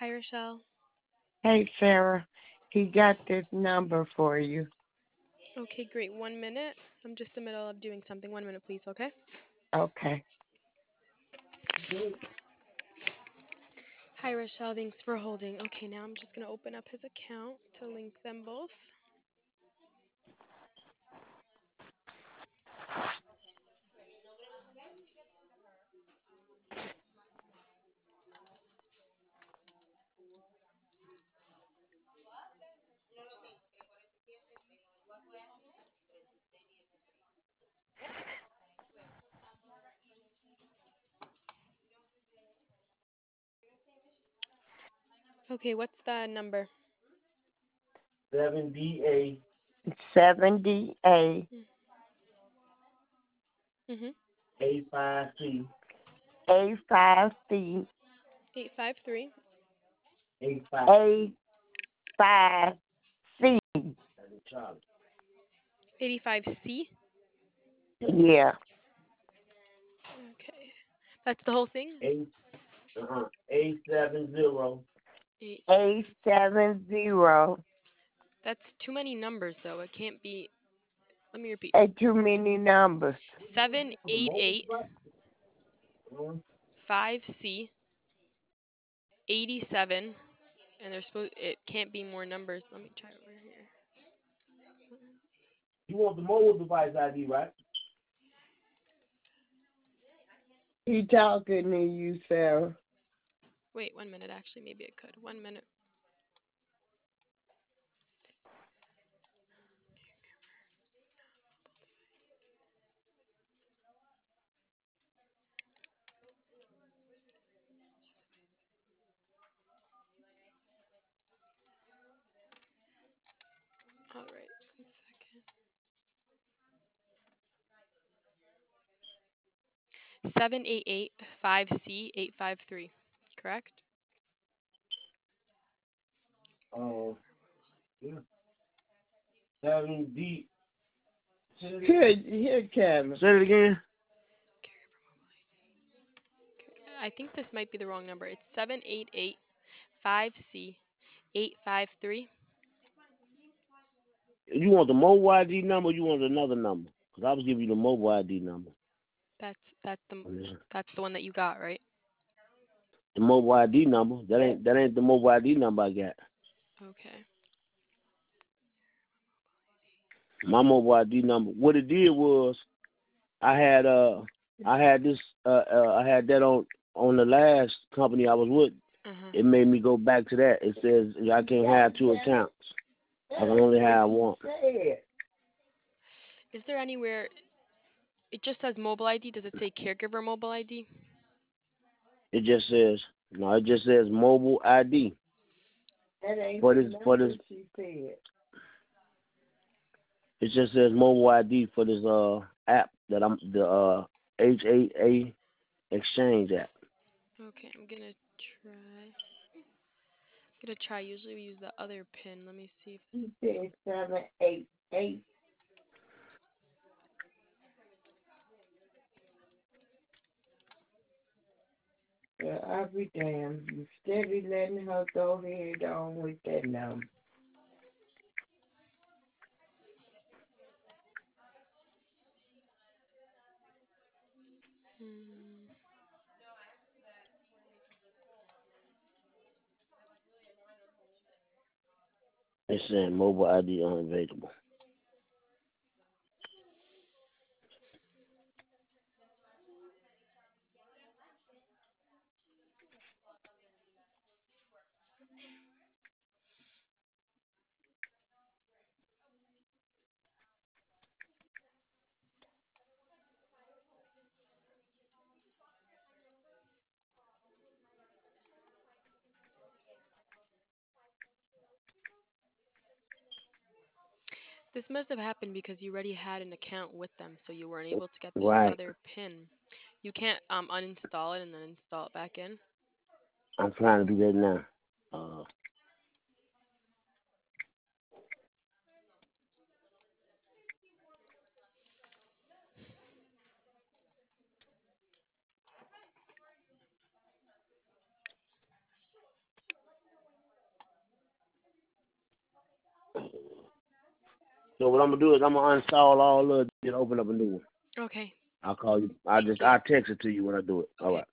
Hi, Rochelle. Hey, Sarah, he got this number for you. Okay, great. 1 minute. I'm just in the middle of doing something. 1 minute, please, okay? Okay. Hi, Rochelle. Thanks for holding. Okay, now I'm just going to open up his account to link them both. Okay, what's the number? 7DA 70A Mm-hmm. 85C A5C 853. 85. A5C. Charlie. 85C. Yeah. Okay. That's the whole thing? A 870 Eight. A70. That's too many numbers, though. It can't be. Let me repeat. Too many numbers. 788 5C 87, and there's supposed. It can't be more numbers. Let me try over here. You want the mobile device ID, right? He talking to you, Sarah. Wait, 1 minute. Actually, maybe it could. 1 minute. All right. 1 second. 788 5C 853. Correct? Oh, yeah. 7D. Here, Kevin. Say it again. I think this might be the wrong number. It's 788 5C 853. You want the mobile ID number or you want another number? Because I was giving you the mobile ID number. That's the that's the one that you got, right? The mobile ID number. That ain't the mobile ID number I got. Okay. My mobile ID number. What it did was I had this I had that on the last company I was with. Uh-huh. It made me go back to that. It says I can't have two accounts. I can only have one. Is there anywhere it just says mobile ID? Does it say caregiver mobile ID? It just says no. It just says mobile ID. That ain't For the this number she said. it just says mobile ID for this app that I'm the HAA Exchange app. Okay, I'm gonna try. Gonna try. Usually we use the other pin. Let me see. She said 788. Well, I'll be damned. You steady letting her go head on with that number. Hmm. It's saying mobile ID unavailable. This must have happened because you already had an account with them, so you weren't able to get the Right. other pin. You can't uninstall it and then install it back in. I'm trying to do that now. Uh, So what I'm gonna do is I'm gonna uninstall all of it and open up a new one. Okay. I'll call you. Thank you. I'll text it to you when I do it. All Okay. right.